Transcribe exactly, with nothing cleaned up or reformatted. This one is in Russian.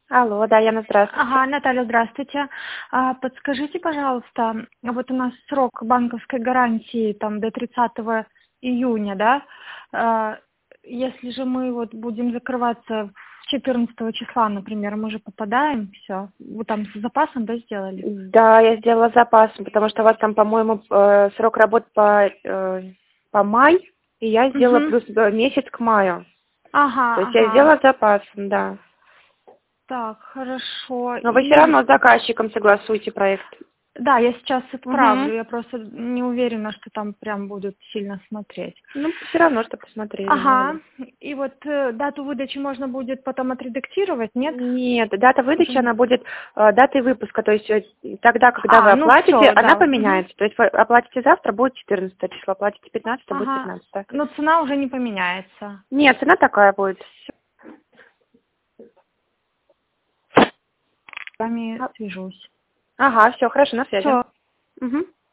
Алло, да, Яна, здравствуйте. Ага, Наталья, здравствуйте. А, подскажите, пожалуйста, вот у нас срок банковской гарантии там до тридцатого июня, да? А, если же мы вот будем закрываться четырнадцатого числа, например, мы же попадаем, все. Вы там с запасом, да, сделали? Да, я сделала запас, потому что у вас там, по-моему, э, срок работы по, э, по май, и я сделала Угу. плюс э, месяц к маю. То Ага, есть я ага. сделала запас, да. Так, хорошо. Но вы все И равно с заказчиком согласуйте проект. да, я сейчас Угу. отправлю, я просто не уверена, что там прям будут сильно смотреть. Ну, все равно, что посмотрели, мало ли. Ага. И вот э, дату выдачи можно будет потом отредактировать, нет? Нет, дата выдачи, Уже. она будет э, датой выпуска, то есть э, тогда, когда вы А, ну оплатите, все, она да. Мгм. поменяется. То есть вы оплатите завтра, будет четырнадцатое число, оплатите пятнадцатое, будет Ага. пятнадцатое. Но цена уже не поменяется. Нет, цена такая будет. С вами свяжусь. Ага, все, хорошо, на связи. Все. Угу.